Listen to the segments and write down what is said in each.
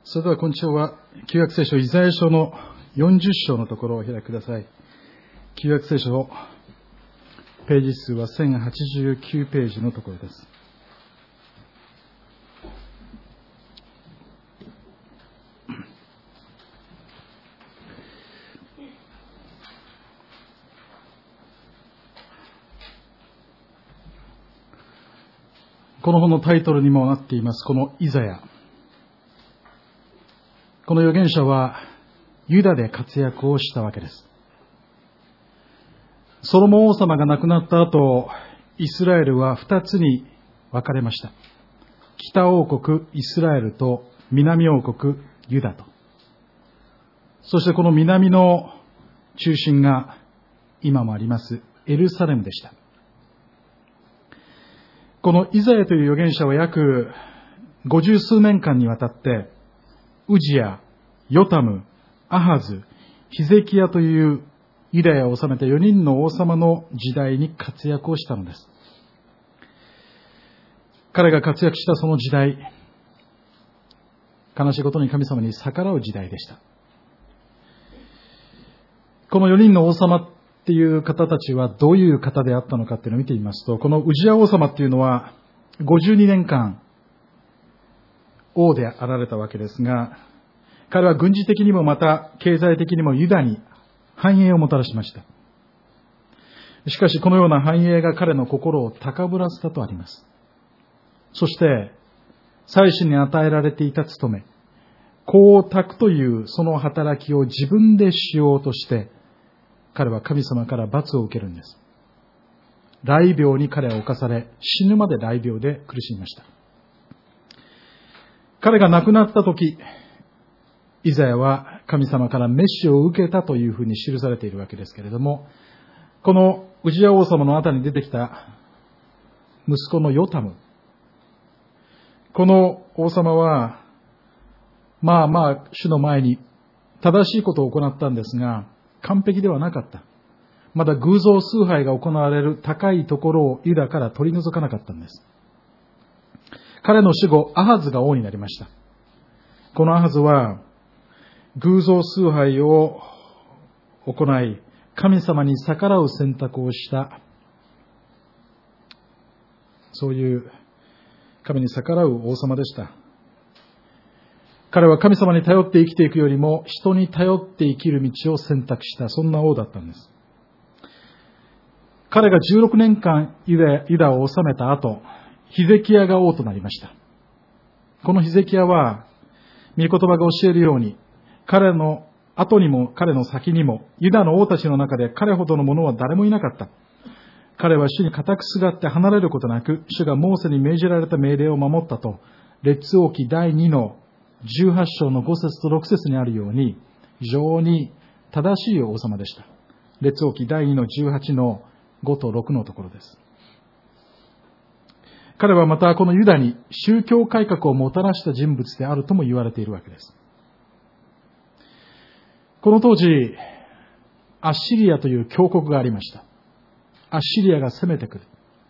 それでは今週は旧約聖書イザヤ書の40章のところをお開きください。旧約聖書ページ数は1089ページのところです。この本のタイトルにもなっています、このイザヤ。この預言者はユダで活躍をしたわけです。ソロモン王様が亡くなった後、イスラエルは二つに分かれました。北王国イスラエルと南王国ユダと。そしてこの南の中心が今もありますエルサレムでした。このイザヤという預言者は約50数年間にわたってウジヤ、ヨタム、アハズ、ヒゼキヤというユダヤを治めた4人の王様の時代に活躍をしたのです。彼が活躍したその時代、悲しいことに神様に逆らう時代でした。この4人の王様っていう方たちはどういう方であったのかっていうのを見てみますと、このウジヤ王様っていうのは52年間王であられたわけですが、彼は軍事的にもまた経済的にもユダに繁栄をもたらしました。しかしこのような繁栄が彼の心を高ぶらせたとあります。そして祭司に与えられていた務め、公託というその働きを自分でしようとして、彼は神様から罰を受けるんです。癩病に彼は侵され、死ぬまで癩病で苦しみました。彼が亡くなった時、イザヤは神様から召しを受けたというふうに記されているわけですけれども、このウジヤ王様の後に出てきた息子のヨタム、この王様は主の前に正しいことを行ったんですが、完璧ではなかった。まだ偶像崇拝が行われる高いところをユダから取り除かなかったんです。彼の死後、アハズが王になりました。このアハズは偶像崇拝を行い、神様に逆らう選択をした、そういう神に逆らう王様でした。彼は神様に頼って生きていくよりも人に頼って生きる道を選択した、そんな王だったんです。彼が16年間ユダを治めた後、ヒゼキヤが王となりました。このヒゼキヤは御言葉が教えるように、彼の後にも彼の先にもユダの王たちの中で彼ほどの者は誰もいなかった。彼は主に固くすがって離れることなく、主がモーセに命じられた命令を守ったと、列王記第2の18章の5節と6節にあるように、非常に正しい王様でした。列王記第2の18の5と6のところです。彼はまたこのユダに宗教改革をもたらした人物であるとも言われているわけです。この当時、アッシリアという強国がありました。アッシリアが攻めてくる。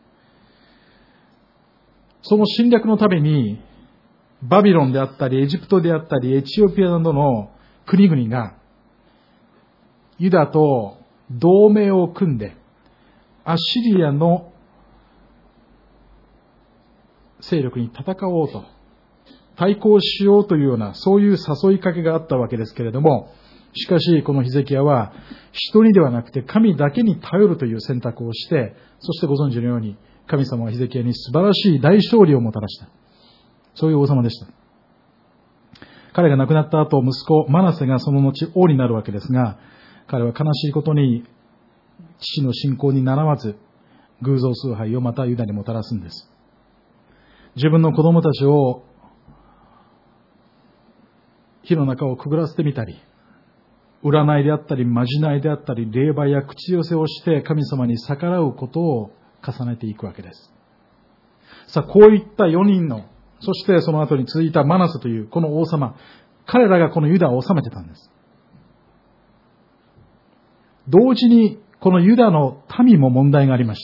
その侵略のために、バビロンであったり、エジプトであったり、エチオピアなどの国々が、ユダと同盟を組んで、アッシリアの勢力に戦おうと、対抗しようというような、そういう誘いかけがあったわけですけれども、しかしこのヒゼキヤは人にではなくて神だけに頼るという選択をして、そしてご存知のように神様はヒゼキヤに素晴らしい大勝利をもたらした。そういう王様でした。彼が亡くなった後、息子マナセがその後王になるわけですが、彼は悲しいことに父の信仰に倣わず偶像崇拝をまたユダにもたらすんです。自分の子供たちを火の中をくぐらせてみたり、占いであったり、まじないであったり、霊媒や口寄せをして神様に逆らうことを重ねていくわけです。さあ、こういった4人の、そしてその後に続いたマナセというこの王様、彼らがこのユダを治めてたんです。同時にこのユダの民も問題がありました。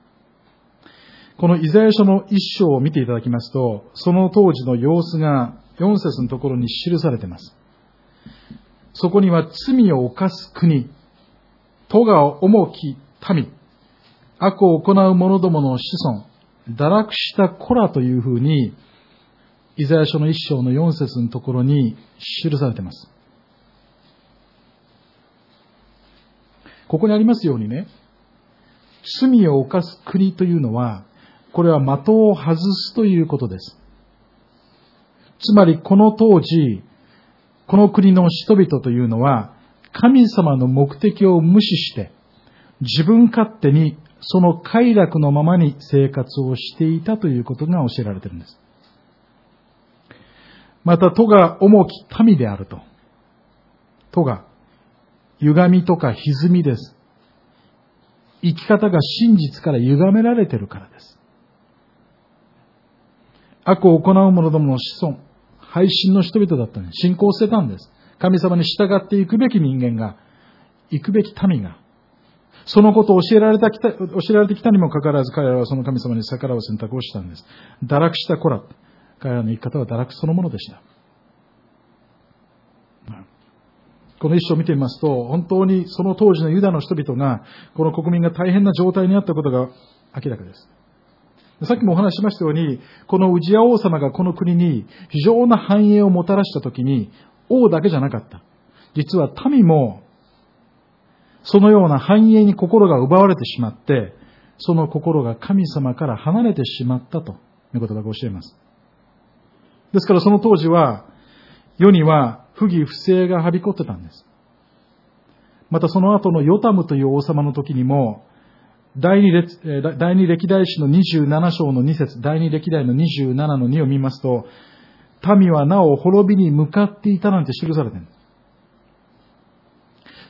このイザヤ書の一章を見ていただきますと、その当時の様子が 4節のところに記されています。そこには罪を犯す国、咎重き民、悪を行う者どもの子孫、堕落した子らというふうに、イザヤ書の1章の4節のところに記されています。ここにありますようにね、罪を犯す国というのは、これは的を外すということです。つまりこの当時、この国の人々というのは、神様の目的を無視して、自分勝手にその快楽のままに生活をしていたということが教えられているんです。また、咎重き民であると。咎、歪みとか歪みです。生き方が真実から歪められているからです。悪を行う者どもの子孫、背信の人々だったんです。信仰を捨てたんです。神様に従っていくべき人間が、行くべき民が、そのことを教えられてきたにもかかわらず、彼らはその神様に逆らう選択をしたんです。堕落した子ら。彼らの生き方は堕落そのものでした。この一章を見てみますと、本当にその当時のユダの人々が、この国民が大変な状態にあったことが明らかです。さっきもお話ししましたように、このウジヤ王様がこの国に非常な繁栄をもたらしたときに、王だけじゃなかった。実は民も、そのような繁栄に心が奪われてしまって、その心が神様から離れてしまったということが教えます。ですからその当時は、世には不義不正がはびこってたんです。またその後のヨタムという王様の時にも、第二歴代史の27章の2節、第二歴代の27の2を見ますと、民はなお滅びに向かっていたなんて記されているんです。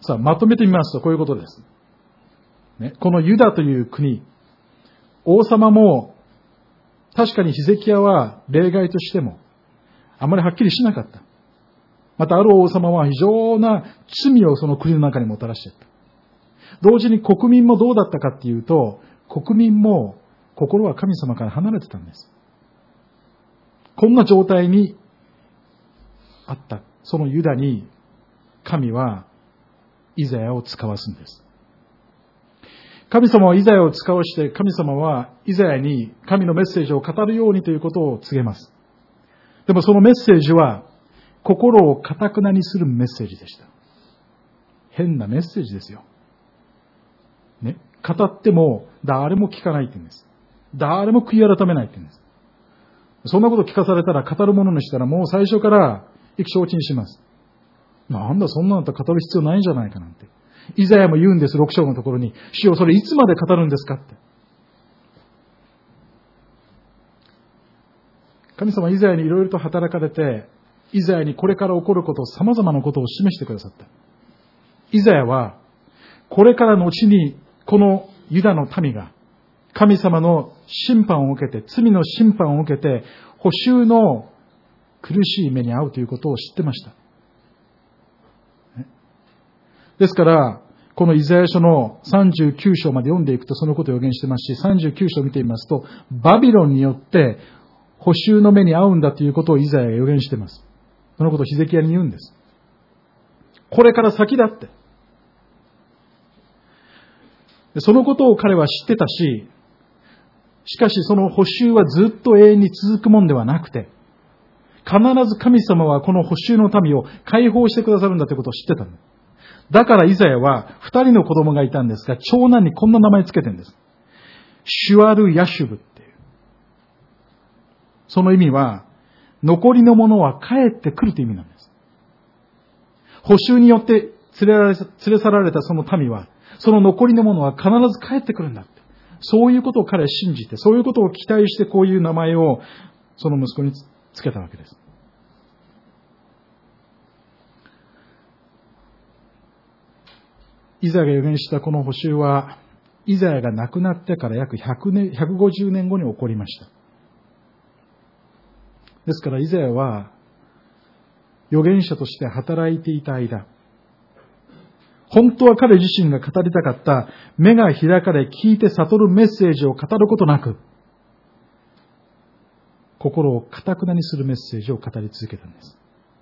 さあ、まとめてみますとこういうことです。ね、このユダという国、王様も、確かにヒゼキヤは例外としても、あまりはっきりしなかった。またある王様は非常な罪をその国の中にもたらしていった。同時に国民もどうだったかっていうと、国民も心は神様から離れてたんです。こんな状態にあった、そのユダに神はイザヤを使わすんです。神様はイザヤを使わして、神様はイザヤに神のメッセージを語るようにということを告げます。でもそのメッセージは、心を堅くなにするメッセージでした。変なメッセージですよ。ね。語っても誰も聞かないって言うんです。誰も悔い改めないって言うんです。そんなこと聞かされたら語るものにしたらもう最初から意気消沈します。なんだそんなのと語る必要ないんじゃないかなんて。イザヤも言うんです、6章のところに。主よ、それいつまで語るんですかって。神様はイザヤにいろいろと働かれて、イザヤにこれから起こること、様々なことを示してくださった。イザヤは、これからの後に、このユダの民が、神様の審判を受けて、罪の審判を受けて、捕囚の苦しい目に遭うということを知ってました。ですから、このイザヤ書の39章まで読んでいくとそのことを予言してますし、39章を見てみますと、バビロンによって捕囚の目に遭うんだということをイザヤが予言しています。そのことをヒゼキヤに言うんです。これから先だって。そのことを彼は知ってたし、しかしその捕囚はずっと永遠に続くもんではなくて、必ず神様はこの捕囚の民を解放してくださるんだということを知ってたんだ。だからイザヤは2人の子供がいたんですが、長男にこんな名前つけてるんです。シュアル・ヤシュブっていう。その意味は、残りのものは帰ってくるという意味なんです。捕囚によって連れ去られたその民は、その残りのものは必ず帰ってくるんだって。そういうことを彼は信じて、そういうことを期待してこういう名前をその息子につけたわけです。イザヤが予言したこの捕囚は、イザヤが亡くなってから約150年後に起こりました。ですからイザヤは、預言者として働いていた間、本当は彼自身が語りたかった目が開かれ聞いて悟るメッセージを語ることなく、 心を堅くなにするメッセージを語り続けたんです。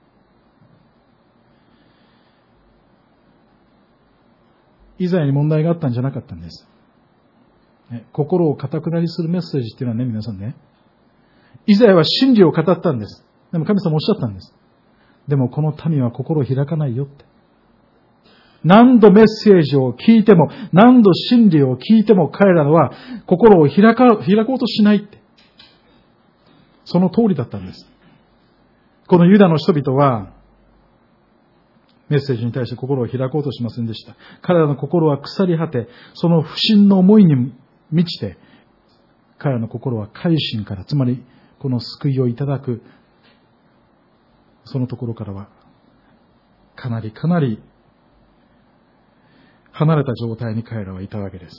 イザヤに問題があったんじゃなかったんです。心を堅くなにするメッセージっていうのはね、皆さんね、イザヤは真理を語ったんです。でも神様おっしゃったんです。でもこの民は心を開かないよって。何度メッセージを聞いても、何度真理を聞いても彼らは心を開こうとしないって。その通りだったんです。このユダの人々は、メッセージに対して心を開こうとしませんでした。彼らの心は腐り果て、その不信の思いに満ちて、彼らの心は改心から、つまりこの救いをいただく、そのところからは、かなり離れた状態に彼らはいたわけです。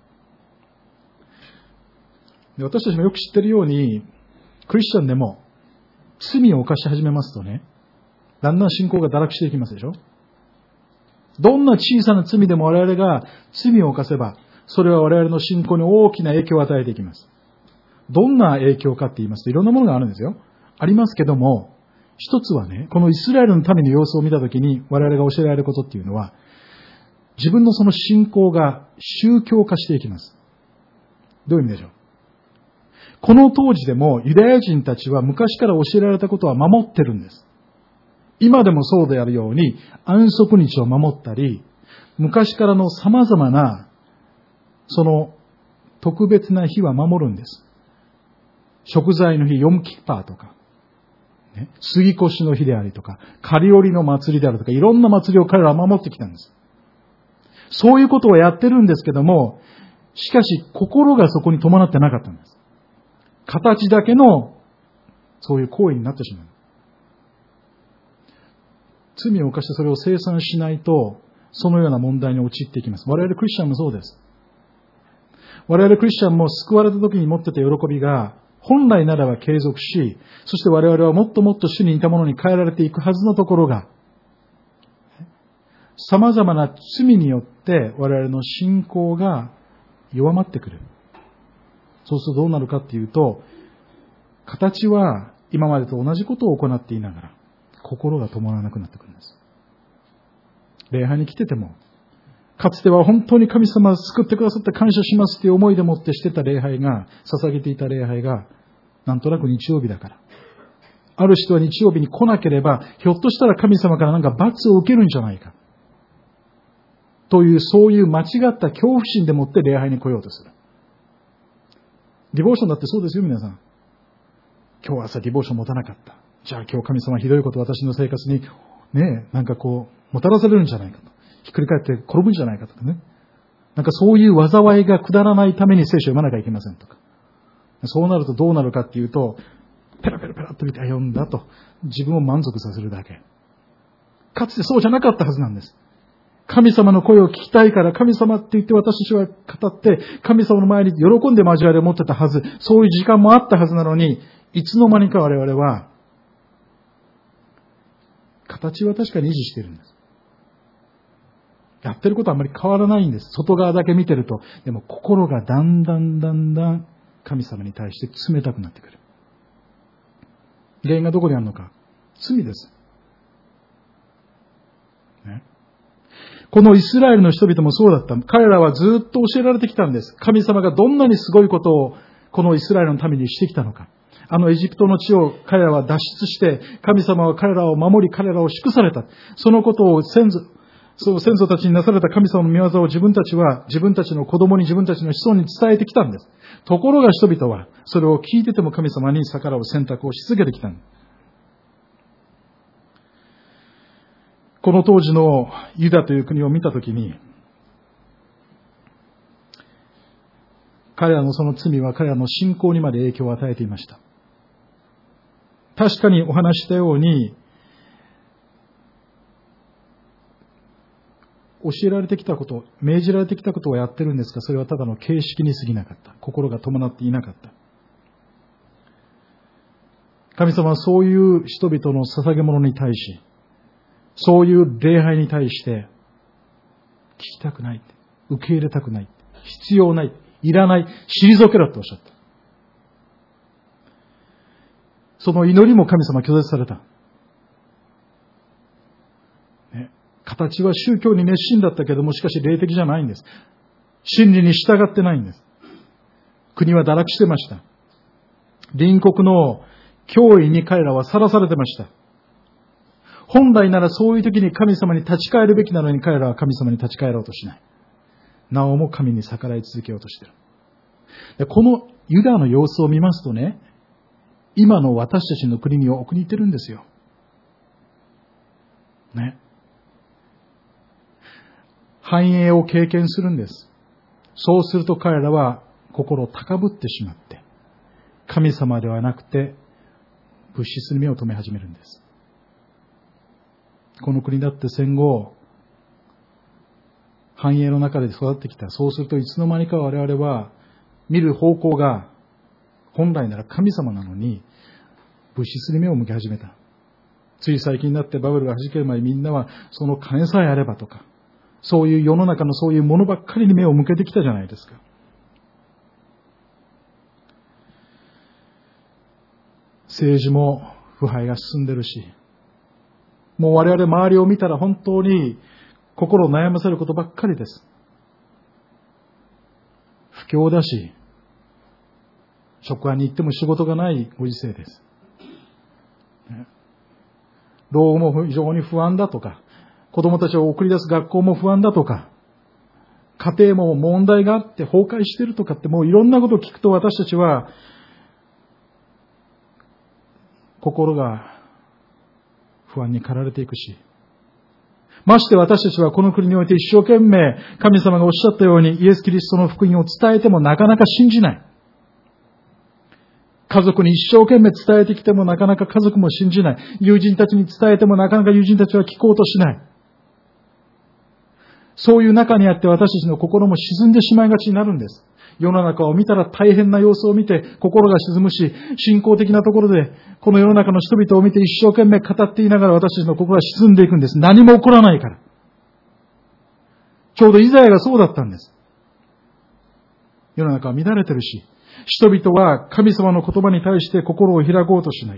で、私たちもよく知っているように、クリスチャンでも罪を犯し始めますとね、だんだん信仰が堕落していきますでしょ。どんな小さな罪でも我々が罪を犯せば、それは我々の信仰に大きな影響を与えていきます。どんな影響かって言いますと、いろんなものがあるんですよ。ありますけども、一つはね、このイスラエルの民の様子を見たときに我々が教えられることっていうのは、自分のその信仰が宗教化していきます。どういう意味でしょう。この当時でもユダヤ人たちは昔から教えられたことは守ってるんです。今でもそうであるように安息日を守ったり、昔からの様々なその特別な日は守るんです。贖罪の日、ヨムキッパーとか、杉越の日でありとか、刈り織りの祭りであるとか、いろんな祭りを彼らは守ってきたんです。そういうことをやってるんですけども、しかし心がそこに伴ってなかったんです。形だけのそういう行為になってしまう。罪を犯してそれを清算しないと、そのような問題に陥っていきます。我々クリスチャンもそうです。我々クリスチャンも救われた時に持ってた喜びが、本来ならば継続し、そして我々はもっともっと主に似たものに変えられていくはずのところが、様々な罪によって我々の信仰が弱まってくる。そうするとどうなるかっていうと、形は今までと同じことを行っていながら、心が伴わなくなってくるんです。礼拝に来てても、かつては本当に神様を救ってくださって感謝しますという思いでもってしてた礼拝が、捧げていた礼拝が、なんとなく日曜日だから。ある人は日曜日に来なければ、ひょっとしたら神様からなんか罰を受けるんじゃないか。という、そういう間違った恐怖心でもって礼拝に来ようとする。ディボーションだってそうですよ、皆さん。今日は朝ディボーション持たなかった。じゃあ今日神様ひどいこと私の生活に、なんかこう、もたらされるんじゃないかと。ひっくり返って転ぶんじゃないかとかね。なんかそういう災いが下らないために聖書を読まなきゃいけませんとか。そうなるとどうなるかっていうと、ペラペラペラっと見て読んだと。自分を満足させるだけ。かつてそうじゃなかったはずなんです。神様の声を聞きたいから神様って言って私たちは語って、神様の前に喜んで交わりを持ってたはず。そういう時間もあったはずなのに、いつの間にか我々は、形は確かに維持しているんです。やってることはあまり変わらないんです。外側だけ見てると。でも心がだんだん神様に対して冷たくなってくる。原因がどこにあるのか。罪です。このイスラエルの人々もそうだった。彼らはずっと教えられてきたんです。神様がどんなにすごいことをこのイスラエルのためにしてきたのか。あのエジプトの地を彼らは脱出して、神様は彼らを守り、彼らを祝された。そのことを先祖たちになされた神様の御業を自分たちは自分たちの子供に自分たちの子孫に伝えてきたんです。ところが人々はそれを聞いてても神様に逆らう選択をし続けてきたんです。この当時のユダという国を見たときに、彼らのその罪は彼らの信仰にまで影響を与えていました。確かにお話ししたように、教えられてきたこと、命じられてきたことをやってるんですが、それはただの形式に過ぎなかった。心が伴っていなかった。神様はそういう人々の捧げ物に対し、そういう礼拝に対して、聞きたくない、受け入れたくない、必要ない、いらない、退けろとおっしゃった。 その祈りも神様は拒絶された。ね、形は宗教に熱心だったけども、しかし霊的じゃないんです。真理に従ってないんです。国は堕落してました。隣国の脅威に彼らはさらされてました。本来ならそういう時に神様に立ち返るべきなのに彼らは神様に立ち返ろうとしない。なおも神に逆らい続けようとしている。でこのユダの様子を見ますとね、今の私たちの国に送りてるんですよ。ね。繁栄を経験するんです。そうすると彼らは心高ぶってしまって、神様ではなくて物質に目を留め始めるんです。この国だって戦後、繁栄の中で育ってきた。そうするといつの間にか我々は見る方向が本来なら神様なのに物質に目を向け始めた。つい最近になってバブルが弾ける前にみんなはその金さえあればとか、そういう世の中のそういうものばっかりに目を向けてきたじゃないですか。政治も腐敗が進んでるし、もう我々周りを見たら本当に心を悩ませることばっかりです。不況だし、職場に行っても仕事がないご時世です。老後も非常に不安だとか、子供たちを送り出す学校も不安だとか、家庭も問題があって崩壊しているとかって、もういろんなことを聞くと私たちは心が不安に駆られていくし、まして私たちはこの国において一生懸命神様がおっしゃったようにイエス・キリストの福音を伝えてもなかなか信じない。家族に一生懸命伝えてきてもなかなか家族も信じない。友人たちに伝えてもなかなか友人たちは聞こうとしない。そういう中にあって私たちの心も沈んでしまいがちになるんです。世の中を見たら大変な様子を見て心が沈むし、信仰的なところでこの世の中の人々を見て一生懸命語っていながら私たちの心は沈んでいくんです。何も起こらないから。ちょうどイザヤがそうだったんです。世の中は乱れてるし、人々は神様の言葉に対して心を開こうとしない。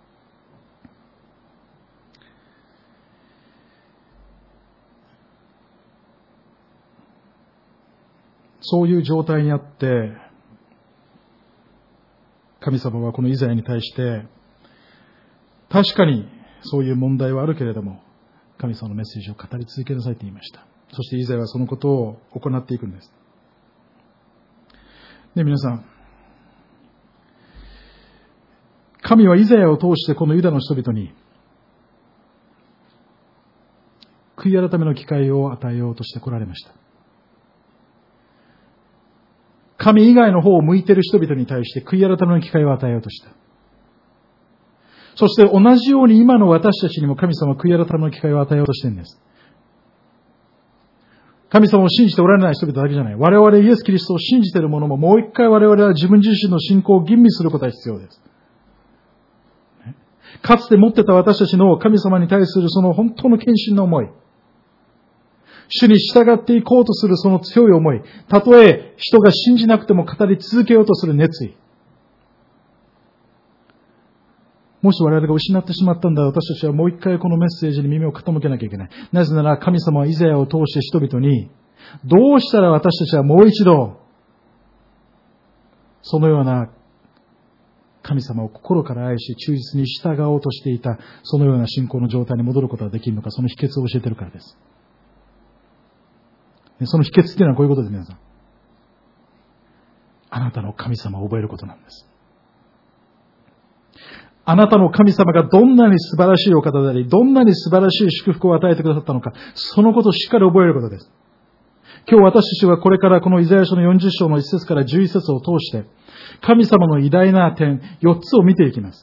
そういう状態にあって、神様はこのイザヤに対して、確かにそういう問題はあるけれども、神様のメッセージを語り続けなさいと言いました。そしてイザヤはそのことを行っていくんです。で、皆さん、神はイザヤを通してこのユダの人々に、悔い改めの機会を与えようとして来られました。神以外の方を向いている人々に対して悔い改めの機会を与えようとした。そして同じように今の私たちにも神様は悔い改めの機会を与えようとしているんです。神様を信じておられない人々だけじゃない。我々イエス・キリストを信じている者ももう一回我々は自分自身の信仰を吟味することが必要です。かつて持ってた私たちの神様に対するその本当の献身の思い。主に従っていこうとするその強い思い。たとえ人が信じなくても語り続けようとする熱意。もし我々が失ってしまったんだ、私たちはもう一回このメッセージに耳を傾けなきゃいけない。なぜなら神様はイザヤを通して人々に、どうしたら私たちはもう一度、そのような神様を心から愛し忠実に従おうとしていた、そのような信仰の状態に戻ることができるのか、その秘訣を教えているからです。その秘訣っていうのはこういうことです、皆さん。あなたの神様を覚えることなんです。あなたの神様がどんなに素晴らしいお方であり、どんなに素晴らしい祝福を与えてくださったのか、そのことをしっかり覚えることです。今日私たちはこれからこのイザヤ書の40章の1節から11節を通して、神様の偉大な点、4つを見ていきます。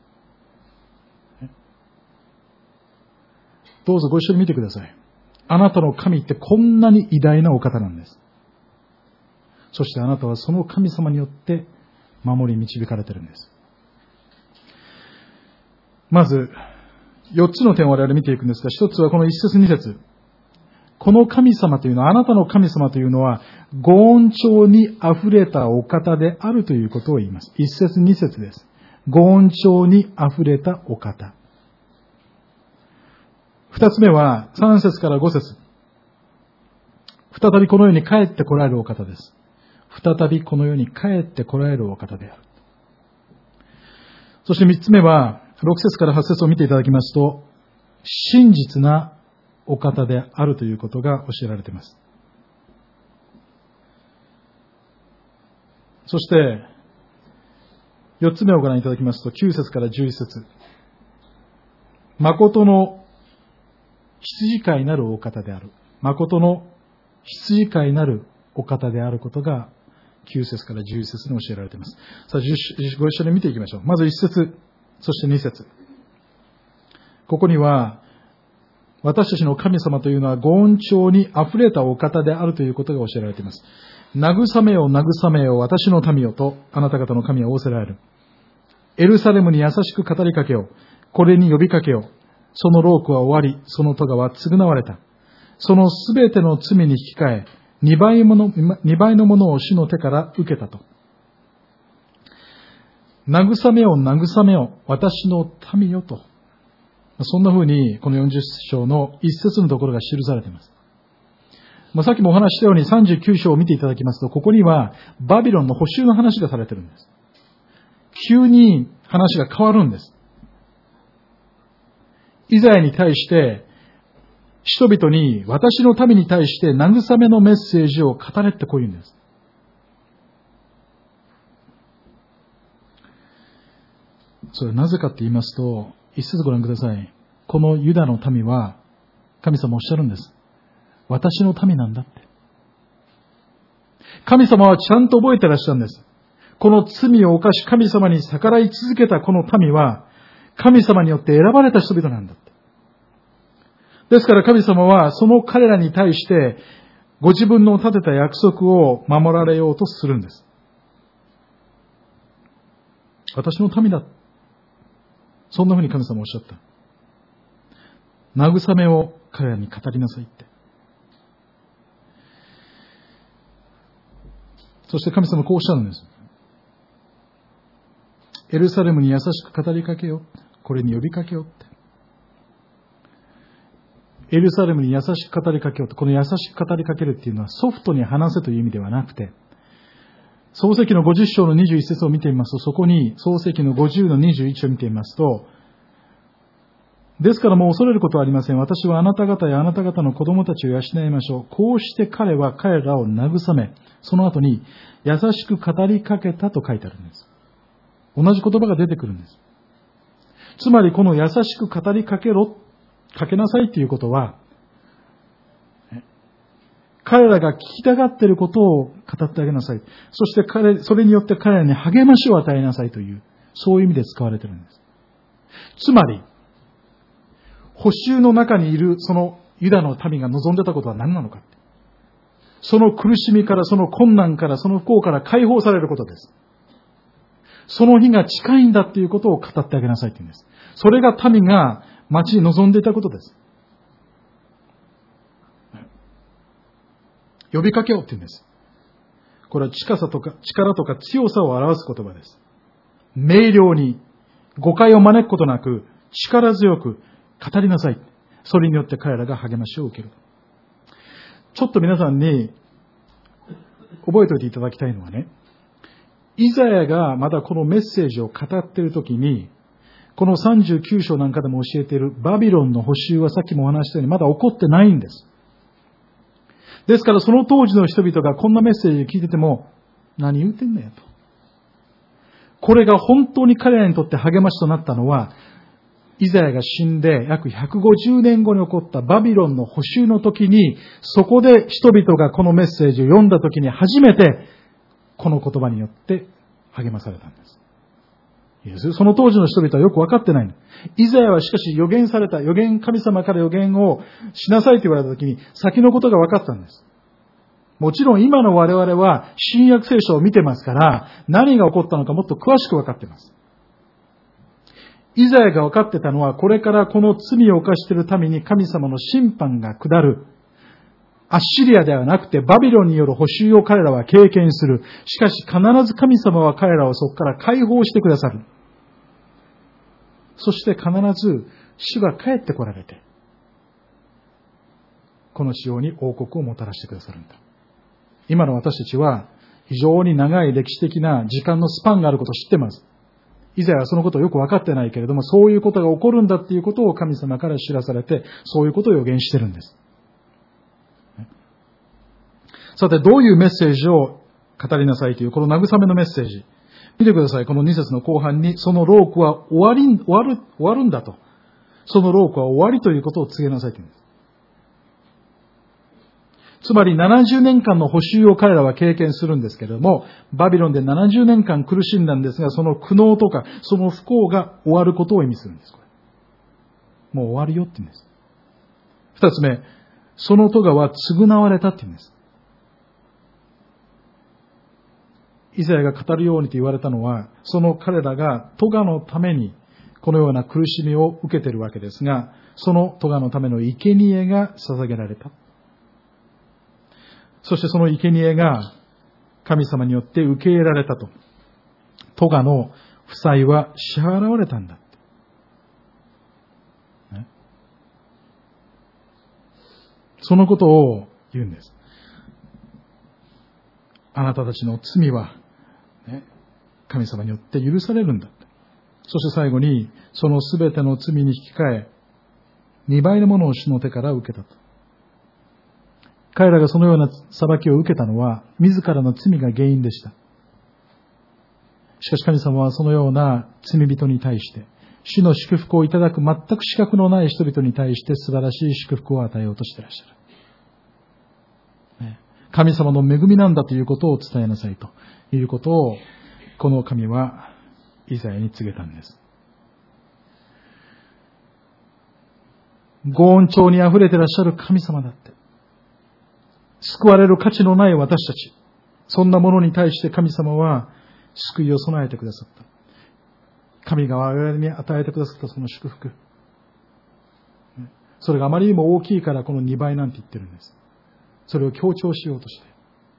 どうぞご一緒に見てください。あなたの神ってこんなに偉大なお方なんです。そしてあなたはその神様によって守り導かれているんです。まず、4つの点を我々見ていくんですが、1つはこの1節2節。この神様というのは、あなたの神様というのは、ご恩寵に溢れたお方であるということを言います。1節2節です。 ご恩寵に溢れたお方。二つ目は、3節から5節。再びこの世に帰って来られるお方です。再びこの世に帰って来られるお方である。そして三つ目は、6節から8節を見ていただきますと、真実なお方であるということが教えられています。そして、4つ目をご覧いただきますと、9節から11節。誠の羊飼いなるお方である。誠の羊飼いなるお方であることが、9節から11節に教えられています。さあ、ご一緒に見ていきましょう。まず1節、そして2節。ここには、私たちの神様というのは、ご恩寵に溢れたお方であるということが教えられています。慰めよ、慰めよ、私の民よと、あなた方の神は仰せられる。エルサレムに優しく語りかけよ。これに呼びかけよ。その労苦は終わり、その咎は償われた。そのすべての罪に引き換え、2倍のものを主の手から受けたと。慰めよ、慰めよ、私の民よと。そんな風に、この40章の一節のところが記されています。さっきもお話ししたように39章を見ていただきますと、ここにはバビロンの捕囚の話がされているんです。急に話が変わるんです。イザヤに対して、人々に、私の民に対して慰めのメッセージを語れってこう言うんです。それはなぜかって言いますと、一節ご覧ください。このユダの民は、神様おっしゃるんです。私の民なんだって。神様はちゃんと覚えてらっしゃるんです。この罪を犯し神様に逆らい続けたこの民は、神様によって選ばれた人々なんだって。ですから神様はその彼らに対してご自分の立てた約束を守られようとするんです。私の民だ。そんなふうに神様おっしゃった。慰めを彼らに語りなさいって。そして神様こうおっしゃるんです。エルサレムに優しく語りかけよ。これに呼びかけよって。エルサレムに優しく語りかけようと。この優しく語りかけるっていうのはソフトに話せという意味ではなくて、創世記の50章の21節を見てみますと、そこに創世記の50の21を見てみますと、ですからもう恐れることはありません。私はあなた方やあなた方の子供たちを養いましょう。こうして彼は彼らを慰め、その後に優しく語りかけたと書いてあるんです。同じ言葉が出てくるんです。つまりこの優しく語りかけろ、かけなさいということは、彼らが聞きたがっていることを語ってあげなさい。そしてそれによって彼らに励ましを与えなさいという、そういう意味で使われているんです。つまり、捕囚の中にいるそのユダの民が望んでたことは何なのか。その苦しみから、その困難から、その不幸から解放されることです。その日が近いんだということを語ってあげなさいというんです。それが民が町に望んでいたことです。呼びかけようって言うんです。これは力とか強さを表す言葉です。明瞭に、誤解を招くことなく、力強く語りなさい。それによって彼らが励ましを受ける。ちょっと皆さんに覚えておいていただきたいのはね、イザヤがまだこのメッセージを語っているときに、この39章なんかでも教えているバビロンの捕囚はさっきもお話したようにまだ起こってないんです。ですからその当時の人々がこんなメッセージを聞いてても、何言うてんのやと。これが本当に彼らにとって励ましとなったのは、イザヤが死んで約150年後に起こったバビロンの捕囚の時に、そこで人々がこのメッセージを読んだ時に初めて、この言葉によって励まされたんです。その当時の人々はよく分かってないの。イザヤはしかし神様から予言をしなさいと言われた時に先のことが分かったんです。もちろん今の我々は新約聖書を見てますから、何が起こったのかもっと詳しく分かっています。イザヤが分かってたのは、これからこの罪を犯している民に神様の審判が下る。アッシリアではなくてバビロンによる捕囚を彼らは経験する。しかし必ず神様は彼らをそこから解放してくださる。 そして必ず主が帰って来られて、この地上に王国をもたらしてくださるんだ。今の私たちは非常に長い歴史的な時間のスパンがあることを知っています。以前はそのことをよく分かってないけれども、そういうことが起こるんだっていうことを神様から知らされて、そういうことを予言してるんです。さて、どういうメッセージを語りなさいという、この慰めのメッセージ。見てください。この2節の後半に、その労苦は終わるんだと。その労苦は終わりということを告げなさいというんです。つまり70年間の補修を彼らは経験するんですけれども、バビロンで70年間苦しんだんですが、その苦悩とか、その不幸が終わることを意味するんです。これもう終わるよって言うんです。二つ目、その咎は償われたって言うんです。イザヤが語るようにと言われたのは、その彼らが咎のためにこのような苦しみを受けているわけですが、その咎のための生贄が捧げられた。そしてその生贄が神様によって受け入れられたと。咎の負債は支払われたんだ。ね、そのことを言うんです。あなたたちの罪は、ね、神様によって許されるんだ。そして最後に、そのすべての罪に引き換え、2倍のものを主の手から受けたと。彼らがそのような裁きを受けたのは、自らの罪が原因でした。しかし神様はそのような罪人に対して、主の祝福をいただく全く資格のない人々に対して素晴らしい祝福を与えようとしていらっしゃる。神様の恵みなんだということを伝えなさいということを、この神はイザヤに告げたんです。ご恩寵に溢れていらっしゃる神様だって。救われる価値のない私たち。そんなものに対して神様は救いを備えてくださった。神が我々に与えてくださったその祝福。それがあまりにも大きいからこの2倍なんて言ってるんです。それを強調しようとして。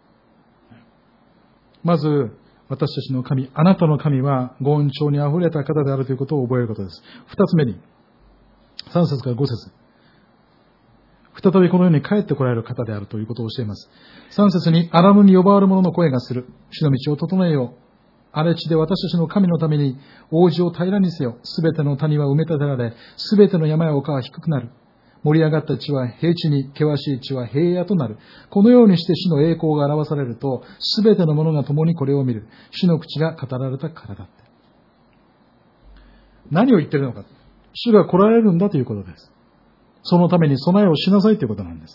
まず、私たちの神、あなたの神はご恩寵に溢れた方であるということを覚えることです。二つ目に、3節から5節。再びこの世に帰ってこられる方であるということを教えます。3節に、荒野に呼ばわる者の声がする。主の道を整えよう。荒れ地で私たちの神のために王子を平らにせよ。すべての谷は埋め立てられ、すべての山や丘は低くなる。盛り上がった地は平地に、険しい地は平野となる。このようにして主の栄光が表されると、すべての者が共にこれを見る。主の口が語られたからだって。何を言っているのか。主が来られるんだということです。そのために備えをしなさいということなんです。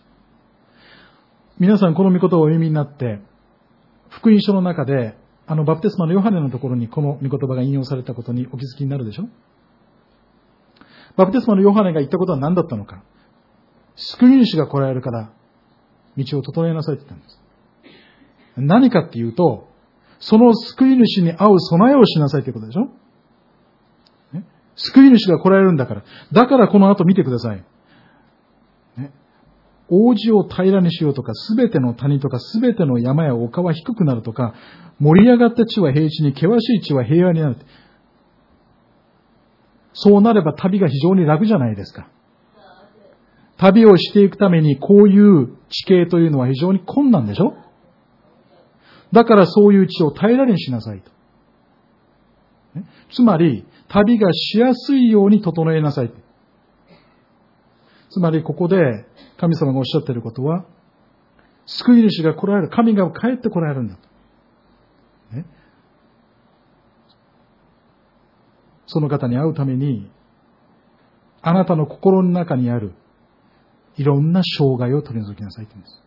皆さんこの御言葉をお耳になって、福音書の中で、バプテスマのヨハネのところにこの御言葉が引用されたことにお気づきになるでしょ。バプテスマのヨハネが言ったことは何だったのか。救い主が来られるから道を整えなさいって言ったんです。何かっていうと、その救い主に合う備えをしなさいということでしょ。救い主が来られるんだから。だからこの後見てください。王子を平らにしようとか、すべての谷とか、すべての山や丘は低くなるとか、盛り上がった地は平地に、険しい地は平和になる。そうなれば旅が非常に楽じゃないですか。旅をしていくためにこういう地形というのは非常に困難でしょ。だからそういう地を平らにしなさいと。つまり、旅がしやすいように整えなさい。つまりここで神様がおっしゃっていることは、救い主が来られる、神が帰って来られるんだと。その方に会うために、あなたの心の中にあるいろんな障害を取り除きなさいと言うんです。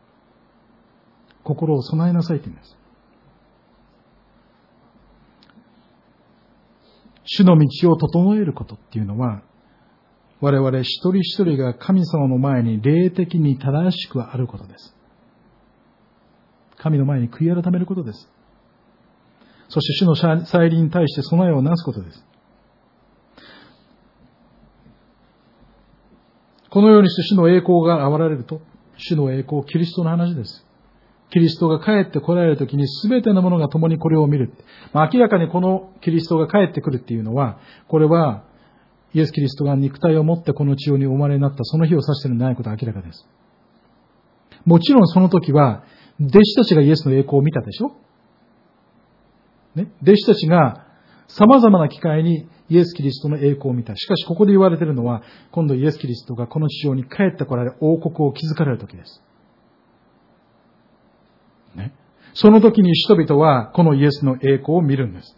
心を備えなさいと言うんです。主の道を整えることっていうのは、我々一人一人が神様の前に霊的に正しくあることです。神の前に悔い改めることです。そして主の再臨に対して備えをなすことです。このようにして主の栄光が現れると、主の栄光、キリストの話です。 キリストが帰って来られるときに全てのものが共にこれを見る。明らかにこのキリストが帰ってくるっていうのは、これはイエス・キリストが肉体を持ってこの地上にお生まれになったその日を指しているのでないことは明らかです。もちろんその時は、弟子たちがイエスの栄光を見たでしょ？ね。弟子たちが様々な機会にイエス・キリストの栄光を見た。しかしここで言われているのは、今度イエス・キリストがこの地上に帰って来られ、王国を築かれる時です。ね。その時に人々はこのイエスの栄光を見るんです。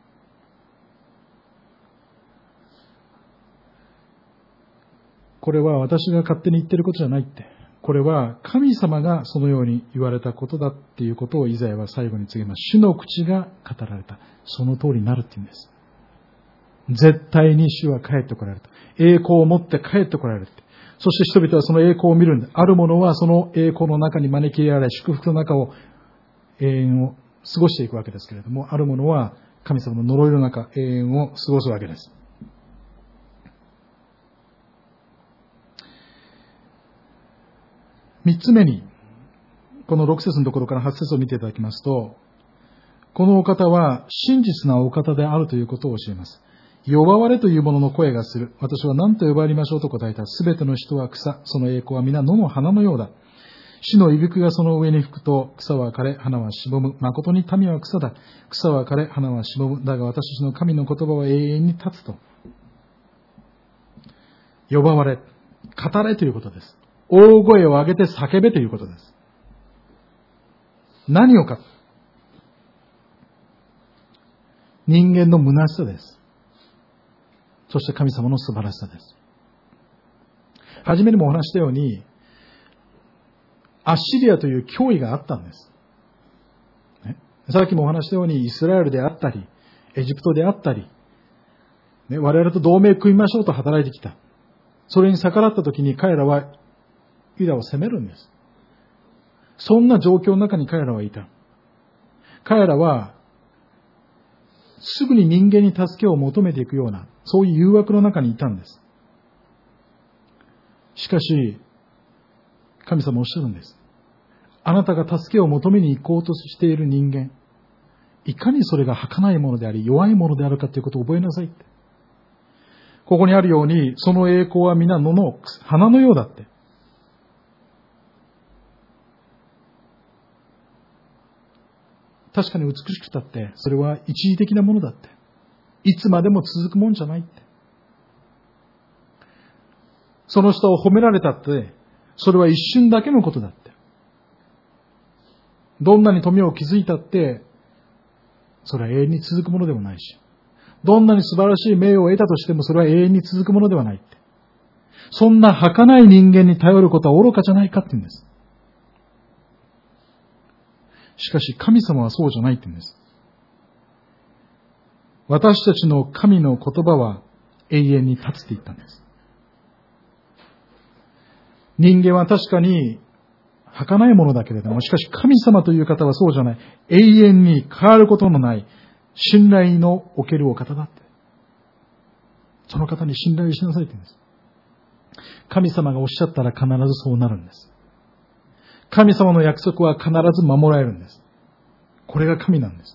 これは私が勝手に言ってることじゃないって。これは神様がそのように言われたことだっていうことをイザヤは最後に告げます。主の口が語られた。その通りになるって言うんです。絶対に主は帰ってこられると。栄光を持って帰ってこられるって。そして人々はその栄光を見るんだ。ある者はその栄光の中に招き入れられ、祝福の中を永遠を過ごしていくわけですけれども、ある者は神様の呪いの中、永遠を過ごすわけです。三つ目に、この6節のところから8節を見ていただきますと、このお方は真実なお方であるということを教えます。呼ばわれというものの声がする。私は何と呼ばれましょうと答えた。すべての人は草、その栄光は皆野の花のようだ。死の息吹がその上に吹くと、草は枯れ、花はしぼむ。誠に民は草だ。草は枯れ、花はしぼむ。だが私たちの神の言葉は永遠に立つと。呼ばわれ、語れということです。大声を上げて叫べということです。何をか。人間の虚しさです。そして神様の素晴らしさです。はじめにもお話したように、アッシリアという脅威があったんです。ね、さっきもお話したように、イスラエルであったり、エジプトであったり、ね、我々と同盟組みましょうと働いてきた。それに逆らったときに彼らはユダを攻めるんです。そんな状況の中に彼らはいた。彼らは、すぐに人間に助けを求めていくような、そういう誘惑の中にいたんです。しかし、神様おっしゃるんです。あなたが助けを求めに行こうとしている人間、いかにそれが儚いものであり、弱いものであるかということを覚えなさいって。ここにあるように、その栄光は皆野の花のようだって。確かに美しくたって、それは一時的なものだって。いつまでも続くもんじゃないって。その人を褒められたって、それは一瞬だけのことだって。どんなに富を築いたって、それは永遠に続くものでもないし。どんなに素晴らしい名誉を得たとしても、それは永遠に続くものではないって。そんな儚い人間に頼ることは愚かじゃないかって言うんです。しかし神様はそうじゃないって言うんです。私たちの神の言葉は永遠に立つって言ったんです。人間は確かに儚いものだけれども、しかし神様という方はそうじゃない。永遠に変わることのない信頼のおけるお方だって。その方に信頼しなさいって言うんです。神様がおっしゃったら必ずそうなるんです。神様の約束は必ず守られるんです。これが神なんです。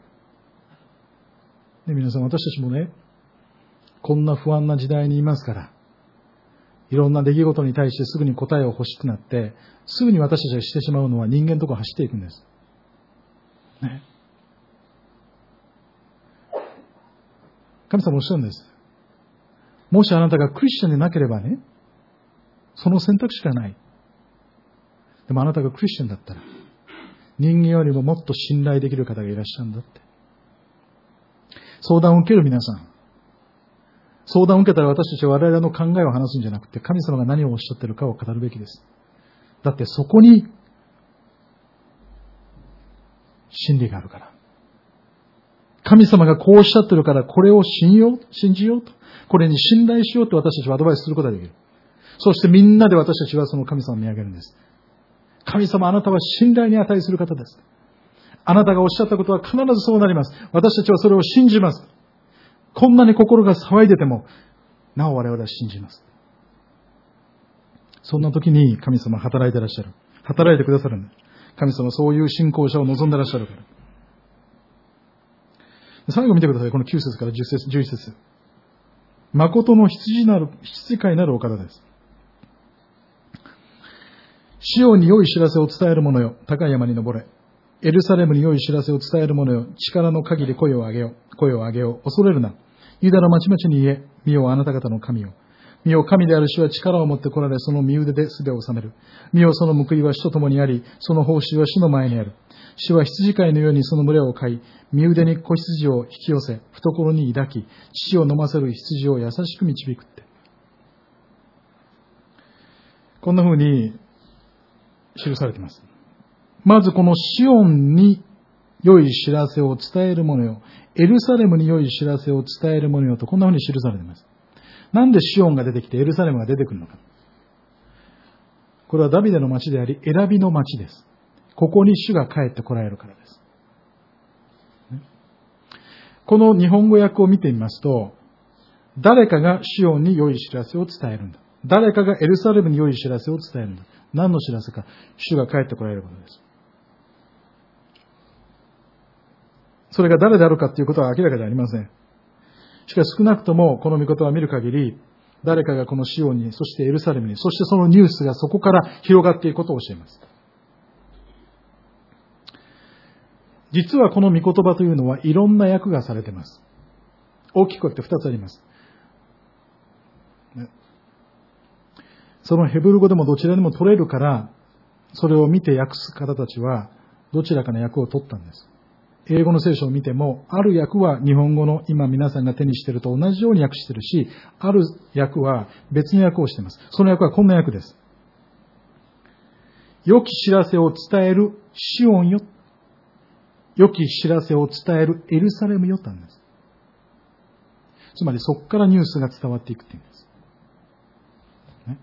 で、皆さん、私たちもね、こんな不安な時代にいますから、いろんな出来事に対してすぐに答えを欲しくなって、すぐに私たちがしてしまうのは人間のところを走っていくんです。ね。神様おっしゃるんです。もしあなたがクリスチャンでなければね、その選択肢がない。でもあなたがクリスチャンだったら、人間よりももっと信頼できる方がいらっしゃるんだって。相談を受ける皆さん。相談を受けたら私たちは我々の考えを話すんじゃなくて、神様が何をおっしゃっているかを語るべきです。だってそこに真理があるから。神様がこうおっしゃっているから、これを信じようと。これに信頼しようと私たちはアドバイスすることができる。そしてみんなで私たちはその神様を見上げるんです。神様、あなたは信頼に値する方です。あなたがおっしゃったことは必ずそうなります。私たちはそれを信じます。こんなに心が騒いでても、なお我々は信じます。そんな時に神様は働いていらっしゃる。働いてくださるんです。 神様はそういう信仰者を望んでらっしゃるから。最後見てください。この9節から10節、11節。誠の羊飼いなるお方です。シオンに良い知らせを伝える者よ、高い山に登れ。エルサレムに良い知らせを伝える者よ、力の限り声を上げよう。声を上げよう。恐れるな。ユダの町々に言え、見よあなた方の神よ。見よ神である主は力を持って来られ、その身腕で術を治める。見よその報いは主と共にあり、その報酬は主の前にある。主は羊飼いのようにその群れを飼い、身腕に子羊を引き寄せ、懐に抱き、乳を飲ませる羊を優しく導くって。こんな風に記されています。まずこのシオンに良い知らせを伝える者よ、エルサレムに良い知らせを伝える者よとこんな風に記されています。なんでシオンが出てきてエルサレムが出てくるのか。これはダビデの町であり、選びの町です。ここに主が帰ってこられるからです。この日本語訳を見てみますと、誰かがシオンに良い知らせを伝えるんだ。誰かがエルサレムに良い知らせを伝えるんだ。何の知らせか、主が帰ってこられることです。それが誰であるかということは明らかではありません。しかし少なくともこの御言葉を見る限り、誰かがこのシオンに、そしてエルサレムに、そしてそのニュースがそこから広がっていくことを教えます。実はこの御言葉というのはいろんな訳がされています。大きく言って2つあります。そのヘブル語でもどちらでも取れるから、それを見て訳す方たちはどちらかの訳を取ったんです。英語の聖書を見ても、ある訳は日本語の今皆さんが手にしていると同じように訳しているし、ある訳は別の訳をしています。その訳はこんな訳です。良き知らせを伝えるシオンよ。良き知らせを伝えるエルサレムよとなんです。つまりそこからニュースが伝わっていくっていうんです。ね、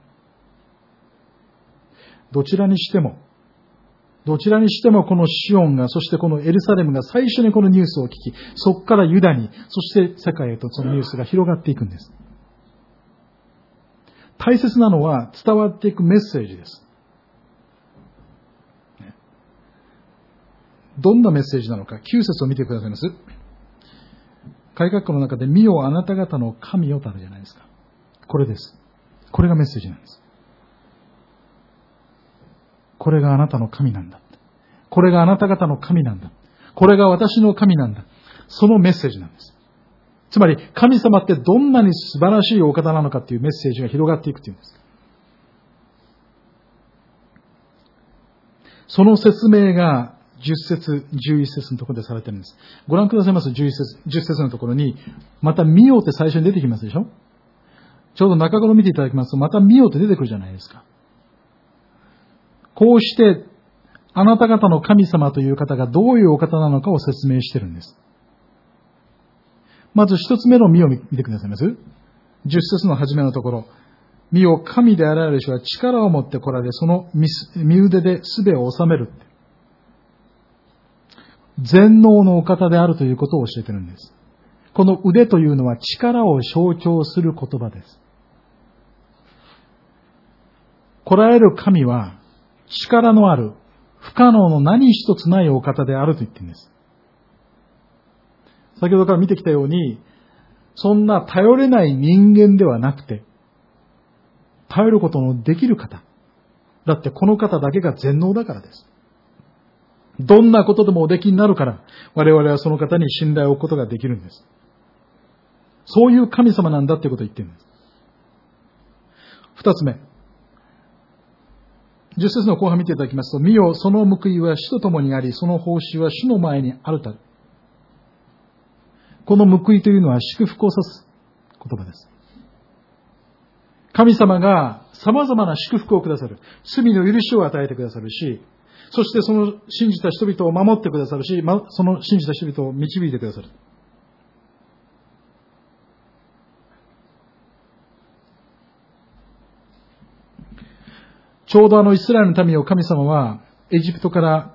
どちらにしてもこのシオンが、そしてこのエルサレムが最初にこのニュースを聞き、そこからユダに、そして世界へとそのニュースが広がっていくんです。大切なのは伝わっていくメッセージです。どんなメッセージなのか、9節を見てくださいます。改革書の中で、見よあなた方の神よとあるじゃないですか。これです。これがメッセージなんです。これがあなたの神なんだ。これがあなた方の神なんだ。これが私の神なんだ。そのメッセージなんです。つまり、神様ってどんなに素晴らしいお方なのかっていうメッセージが広がっていくというんです。その説明が10節、11節のところでされているんです。ご覧くださいます。10節のところに、また見ようって最初に出てきますでしょ。ちょうど中頃見ていただきますと、また見ようって出てくるじゃないですか。こうして、あなた方の神様という方がどういうお方なのかを説明しているんです。まず一つ目の見を見てくださいます。10節の初めのところ。見よ神であられる主は力を持って来られ、その身腕で術を治める。全能のお方であるということを教えているんです。この腕というのは力を象徴する言葉です。来られる神は力のある、不可能の何一つないお方であると言っているんです。先ほどから見てきたように、そんな頼れない人間ではなくて、頼ることのできる方。だってこの方だけが全能だからです。どんなことでもおできになるから、我々はその方に信頼を置くことができるんです。そういう神様なんだっていうことを言っているんです。二つ目。10節の後半見ていただきますと、見よ、その報いは主と共にあり、その報酬は主の前にあるたる。この報いというのは祝福を指す言葉です。神様が様々な祝福をくださる。罪の許しを与えてくださるし、そしてその信じた人々を守ってくださるし、その信じた人々を導いてくださる。ちょうどイスラエルの民を神様はエジプトから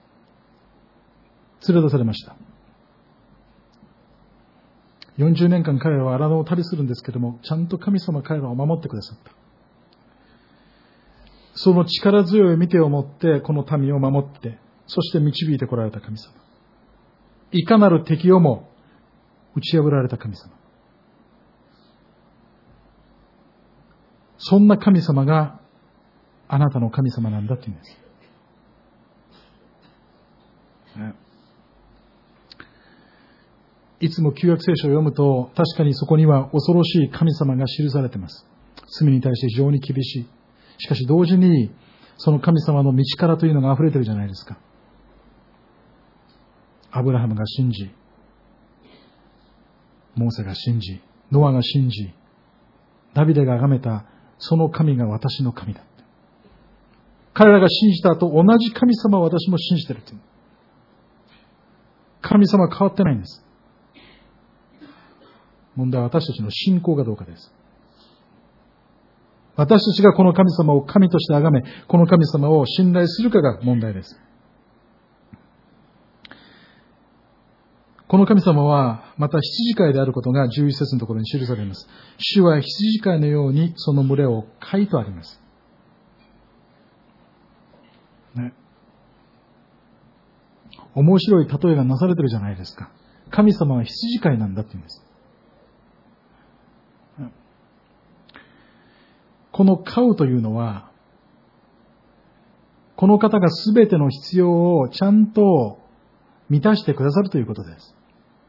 連れ出されました。40年間彼らは荒野を旅するんですけども、ちゃんと神様彼らを守ってくださった。 その力強い御手を持ってこの民を守って、そして導いてこられた神様。いかなる敵をも打ち破られた神様。そんな神様があなたの神様なんだって言うんです。いつも旧約聖書を読むと、確かにそこには恐ろしい神様が記されています。罪に対して非常に厳しい。しかし同時に、その神様の道からというのが溢れているじゃないですか。アブラハムが信じ、モーセが信じ、ノアが信じ、ダビデが崇めた、その神が私の神だ。彼らが信じた後、同じ神様を私も信じているという。神様は変わってないんです。問題は私たちの信仰がどうかです。私たちがこの神様を神として崇め、この神様を信頼するかが問題です。この神様は、また羊飼いであることが11節のところに記されます。主は羊飼いのようにその群れを飼いとあります。ね。面白い例えがなされてるじゃないですか。神様は羊飼いなんだって言うんです。この飼うというのは、この方がすべての必要をちゃんと満たしてくださるということです。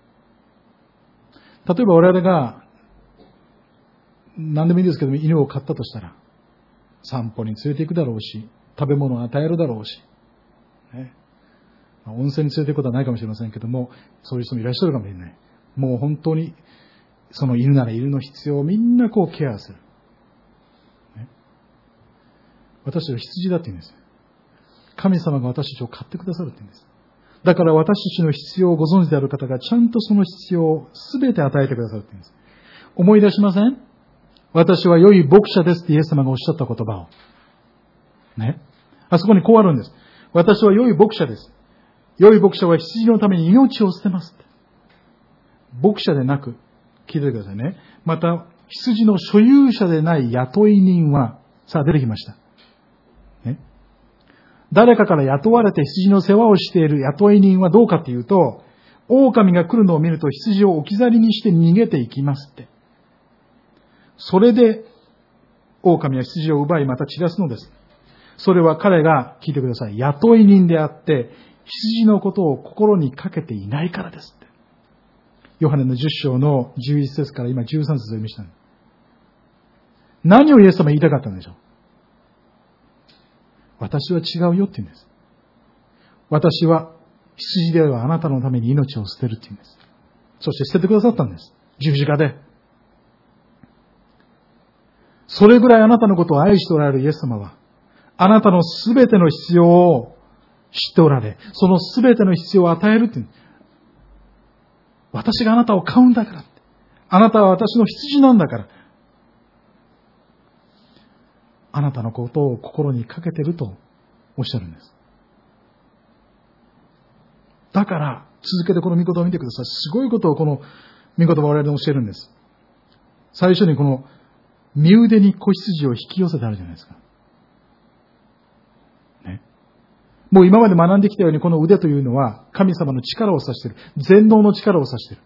例えば我々が何でもいいですけども、犬を飼ったとしたら、散歩に連れて行くだろうし、食べ物を与えるだろうし、ね、温泉に連れて行くことはないかもしれませんけども、そういう人もいらっしゃるかもしれない。もう本当にその犬なら犬の必要をみんなこうケアする。ね、私たちは羊だって言うんです。神様が私たちを飼ってくださるって言うんです。だから私たちの必要をご存知である方がちゃんとその必要をすべて与えてくださるって言うんです。思い出しません？私は良い牧者ですってイエス様がおっしゃった言葉を。ね。あそこにこうあるんです。私は良い牧者です。良い牧者は羊のために命を捨てますって。牧者でなく、聞いてくださいね。また、羊の所有者でない雇い人は、さあ出てきました。ね。誰かから雇われて羊の世話をしている雇い人はどうかっていうと、狼が来るのを見ると羊を置き去りにして逃げていきますって。それで、狼は羊を奪いまた散らすのです。それは彼が、聞いてください、雇い人であって、羊のことを心にかけていないからですって。ヨハネの10章の11節から今13節を読みました。何をイエス様は言いたかったんでしょう。私は違うよって言うんです。私は羊ではあなたのために命を捨てるって言うんです。そして捨ててくださったんです。十字架で。それぐらいあなたのことを愛しておられるイエス様は、あなたのすべての必要を知っておられ、そのすべての必要を与えるって言うんです。私があなたを飼うんだからって。あなたは私の羊なんだから。あなたのことを心にかけてるとおっしゃるんです。だから、続けてこの御言葉を見てください。すごいことをこの御言葉を我々に教えるんです。最初にこの、身腕に子羊を引き寄せてあるじゃないですか。ね。もう今まで学んできたようにこの腕というのは神様の力を指している。全能の力を指している。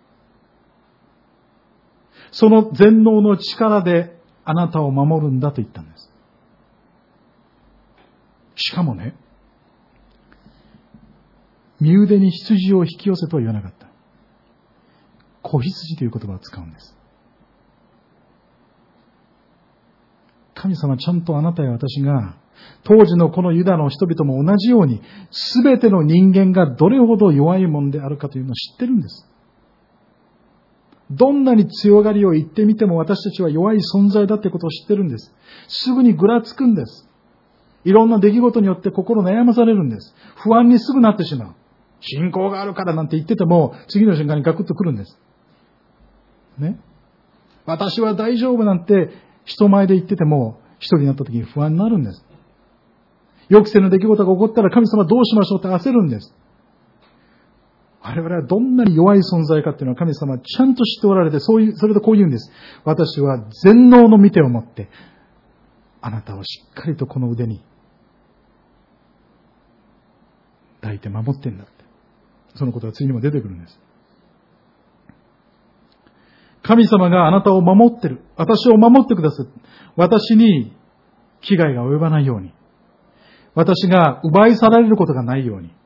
その全能の力であなたを守るんだと言ったんです。しかもね、身腕に羊を引き寄せとは言わなかった。子羊という言葉を使うんです。神様はちゃんとあなたや私が、当時のこのユダの人々も同じように、すべての人間がどれほど弱いものであるかというのを知ってるんです。どんなに強がりを言ってみても私たちは弱い存在だってことを知ってるんです。すぐにぐらつくんです。いろんな出来事によって心悩まされるんです。不安にすぐなってしまう。信仰があるからなんて言ってても、次の瞬間にガクッとくるんです。ね。私は大丈夫なんて人前で言ってても、一人になった時に不安になるんです。予期せぬ出来事が起こったら神様どうしましょうって焦るんです。我々はどんなに弱い存在かっていうのは神様はちゃんと知っておられて、それでこう言うんです。私は全能の御手を持って、 あなたをしっかりとこの腕に抱いて守ってんだって。そのことが次にも出てくるんです。神様があなたを守ってる。私を守ってください。私に危害が及ばないように。私が奪い去られることがないように。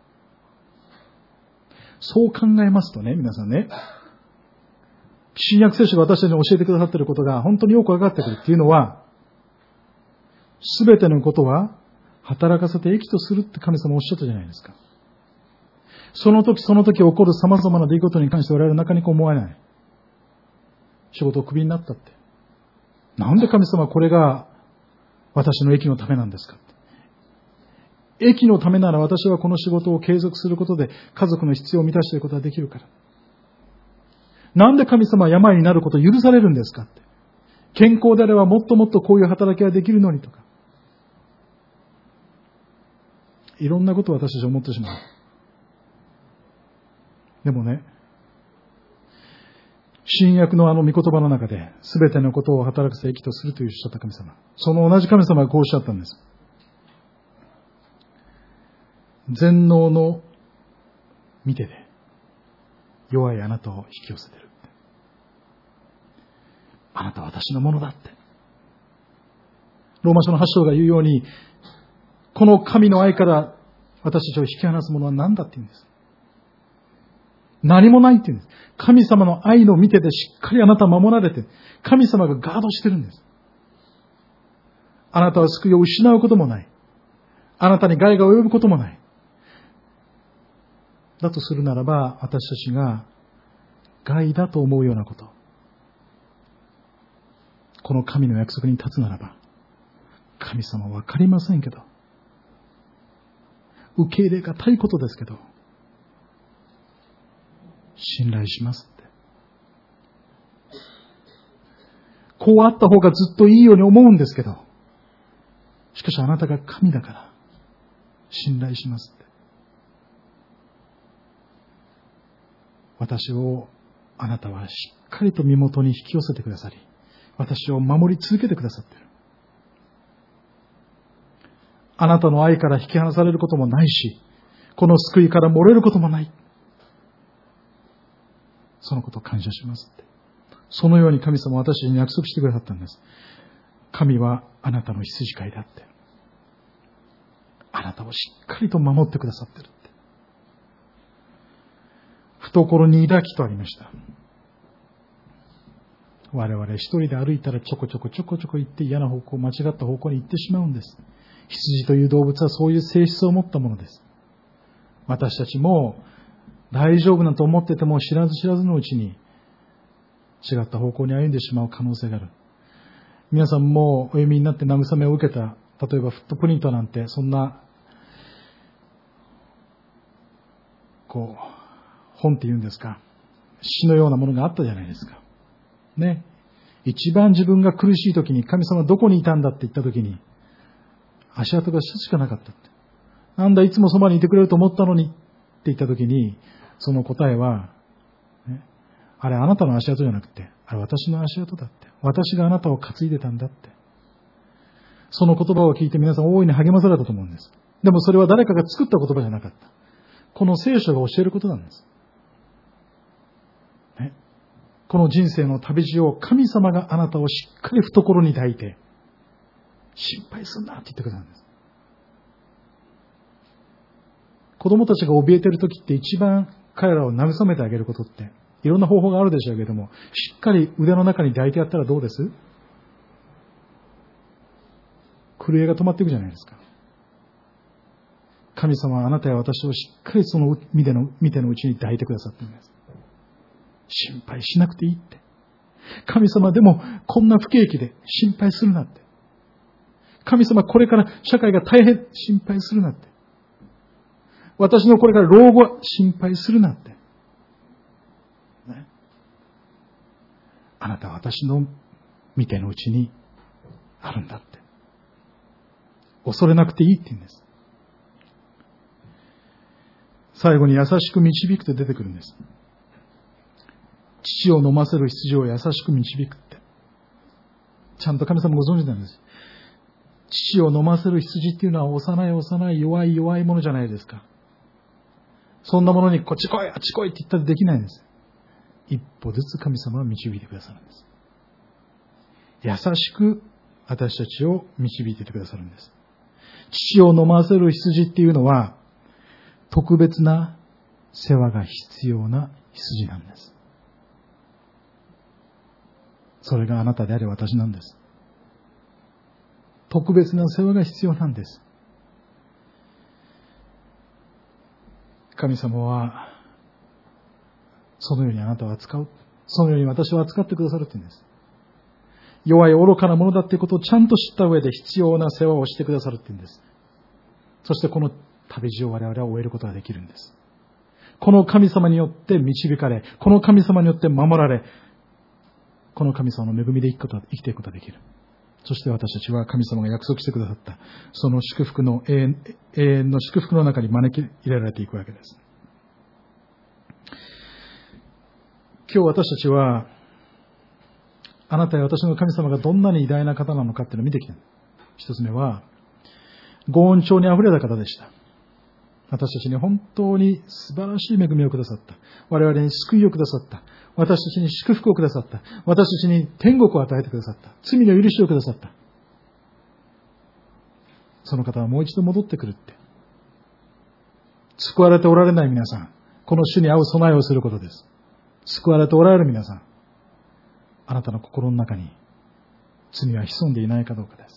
そう考えますとね、皆さんね、新約聖書が私たちに教えてくださっていることが本当によく分かってくるっていうのは、すべてのことは働かせて益とするって神様おっしゃったじゃないですか。その時その時起こる様々な出来事に関して我々は中に思わない。仕事をクビになったって。なんで神様はこれが私の益のためなんですかって。益のためなら私はこの仕事を継続することで家族の必要を満たしていることができるから。なんで神様は病になることを許されるんですかって。健康であればもっともっとこういう働きができるのにとか。いろんなことを私たちは思ってしまう。でもね、新約のあの御言葉の中で、すべてのことを働かせ益とするというおっしゃった神様。その同じ神様がこうおっしゃったんです。全能の見てで、弱いあなたを引き寄せてる。あなたは私のものだって。ローマ書の8章が言うように、この神の愛から私たちを引き離すものは何だって言うんです。何もないって言うんです。神様の愛の見てでしっかりあなたは守られて、神様がガードしてるんです。あなたは救いを失うこともない。あなたに害が及ぶこともない。だとするならば、私たちが害だと思うようなこと、この神の約束に立つならば、神様はわかりませんけど、受け入れがたいことですけど、信頼しますって。こうあった方がずっといいように思うんですけど、しかしあなたが神だから信頼しますって。私をあなたはしっかりと身元に引き寄せてくださり、私を守り続けてくださっている。あなたの愛から引き離されることもないし、この救いから漏れることもない。そのことを感謝しますって。そのように神様は私に約束してくださったんです。神はあなたの羊飼いだって。あなたをしっかりと守ってくださっているって。懐に抱きとありました。我々一人で歩いたらちょこちょこ行って嫌な方向、間違った方向に行ってしまうんです。羊という動物はそういう性質を持ったものです。私たちも大丈夫なと思ってても知らず知らずのうちに違った方向に歩んでしまう可能性がある。皆さんもお読みになって慰めを受けた、例えばフットプリントなんてそんな本っていうんですか、詩のようなものがあったじゃないですか。ね。一番自分が苦しい時に神様どこにいたんだって言った時に足跡が一つしかなかったって。なんだいつもそばにいてくれると思ったのにって言った時にその答えは、ね、あれあなたの足跡じゃなくてあれ私の足跡だって。私があなたを担いでたんだって。その言葉を聞いて皆さん大いに励まされたと思うんです。でもそれは誰かが作った言葉じゃなかった。この聖書が教えることなんです。ね、この人生の旅路を神様があなたをしっかり懐に抱いて心配すんなって言ってくれたんです。子供たちが怯えている時って一番彼らを慰めてあげることっていろんな方法があるでしょうけれども、しっかり腕の中に抱いてやったらどうです？震えが止まっていくじゃないですか。神様はあなたや私をしっかりその見てのうちに抱いてくださっているんです。心配しなくていいって。神様でもこんな不景気で心配するなって。神様これから社会が大変心配するなって。私のこれから老後は心配するなって。ね、あなたは私の見てのうちにあるんだって。恐れなくていいって言うんです。最後に優しく導くと出てくるんです。乳を飲ませる羊を優しく導くって。ちゃんと神様ご存知なんです。 乳を飲ませる羊っていうのは幼い弱いものじゃないですか。そんなものにこっち来いあっち来いって言ったらできないんです。一歩ずつ神様は導いてくださるんです。優しく私たちを導いていてくださるんです。乳を飲ませる羊っていうのは特別な世話が必要な羊なんです。それがあなたであり私なんです。特別な世話が必要なんです。神様はそのようにあなたを扱う。そのように私を扱ってくださるというんです。弱い愚かなものだということをちゃんと知った上で必要な世話をしてくださるというんです。そしてこの旅路を我々は終えることができるんです。この神様によって導かれ、この神様によって守られ、この神様の恵みで生きていくことができる。そして私たちは神様が約束してくださったその祝福の永遠の祝福の中に招き入れられていくわけです。今日私たちはあなたや私の神様がどんなに偉大な方なのかっていうのを見てきた。一つ目はご恩寵にあふれた方でした。私たちに本当に素晴らしい恵みをくださった。我々に救いをくださった。私たちに祝福をくださった。私たちに天国を与えてくださった。罪の許しをくださった。その方はもう一度戻ってくるって。救われておられない皆さん、この主に会う備えをすることです。救われておられる皆さん、あなたの心の中に罪は潜んでいないかどうかです。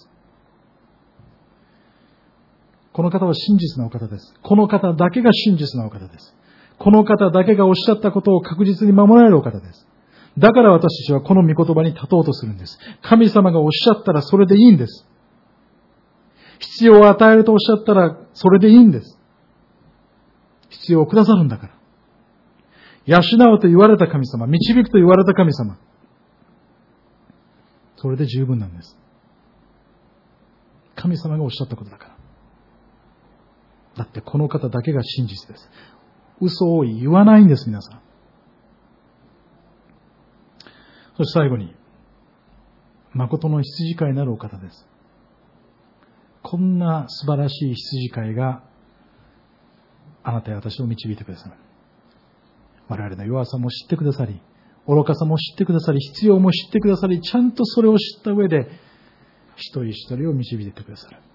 この方は真実なお方です。この方だけが真実なお方です。この方だけがおっしゃったことを確実に守られるお方です。だから私たちはこの御言葉に立とうとするんです。神様がおっしゃったらそれでいいんです。必要を与えるとおっしゃったらそれでいいんです。必要をくださるんだから。養うと言われた神様、導くと言われた神様。それで十分なんです。神様がおっしゃったことだから。だってこの方だけが真実です。嘘を言わないんです、皆さん。そして最後に、誠の羊飼いなるお方です。こんな素晴らしい羊飼いがあなたや私を導いてくださる。我々の弱さも知ってくださり、愚かさも知ってくださり、必要も知ってくださり、ちゃんとそれを知った上で一人一人を導いてくださる。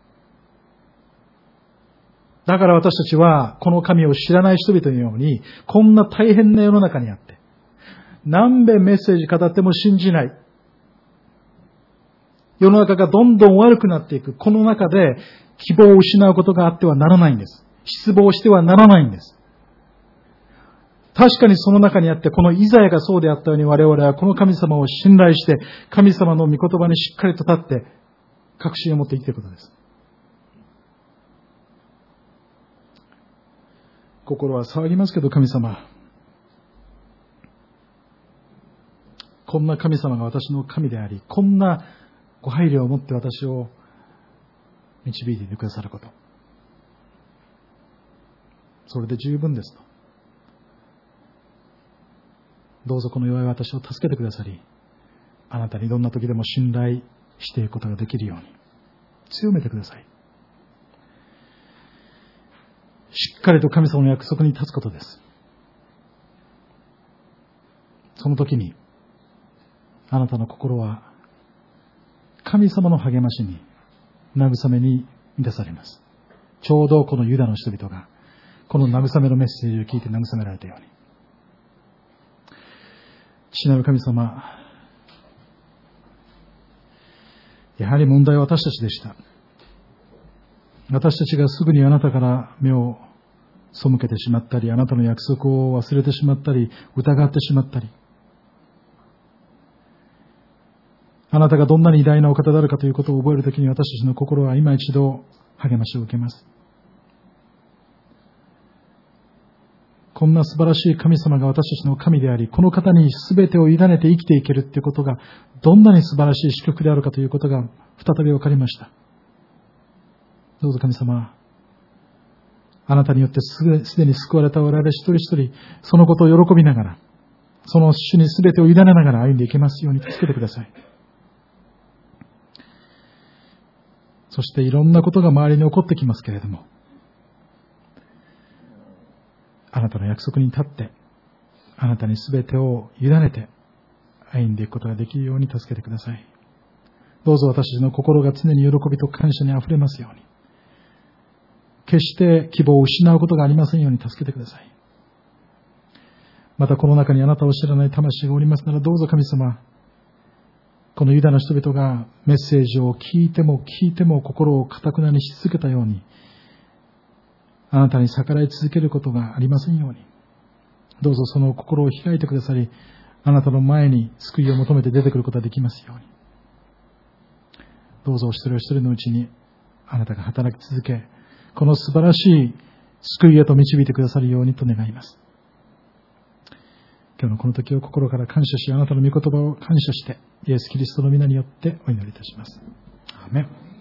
だから私たちはこの神を知らない人々のように、こんな大変な世の中にあって、何べんメッセージ語っても信じない。世の中がどんどん悪くなっていく。この中で希望を失うことがあってはならないんです。失望してはならないんです。確かにその中にあって、このイザヤがそうであったように我々はこの神様を信頼して、神様の御言葉にしっかりと立って、確信を持って生きていくことです。心は騒ぎますけど、神様。こんな神様が私の神であり、こんなご配慮を持って私を導いていてくださること。それで十分ですと。どうぞこの弱い私を助けてくださり、あなたにどんな時でも信頼していくことができるように強めてください。しっかりと神様の約束に立つことです。その時にあなたの心は神様の励ましに、慰めに満たされます。ちょうどこのユダの人々がこの慰めのメッセージを聞いて慰められたように。父なる神様、やはり問題は私たちでした。私たちがすぐにあなたから目を背けてしまったり、あなたの約束を忘れてしまったり、疑ってしまったり、あなたがどんなに偉大なお方であるかということを覚えるときに、私たちの心は今一度励ましを受けます。こんな素晴らしい神様が私たちの神であり、この方に全てを委ねて生きていけるということがどんなに素晴らしい祝福であるかということが再び分かりました。どうぞ神様、あなたによってすでに救われた我々一人一人、そのことを喜びながら、その主に全てを委ねながら歩んでいけますように助けてください。 そしていろんなことが周りに起こってきますけれども、あなたの約束に立って、あなたに全てを委ねて歩んでいくことができるように助けてください。どうぞ私たちの心が常に喜びと感謝にあふれますように、決して希望を失うことがありませんように助けてください。またこの中にあなたを知らない魂がおりますなら、どうぞ神様、このユダの人々がメッセージを聞いても聞いても心を堅くなにし続けたように、あなたに逆らい続けることがありませんように、どうぞその心を開いてくださり、あなたの前に救いを求めて出てくることができますように、どうぞお一人お一人のうちにあなたが働き続け、この素晴らしい救いへと導いてくださるようにと願います。今日のこの時を心から感謝し、あなたの御言葉を感謝して、イエス・キリストの皆によってお祈りいたします。アーメン。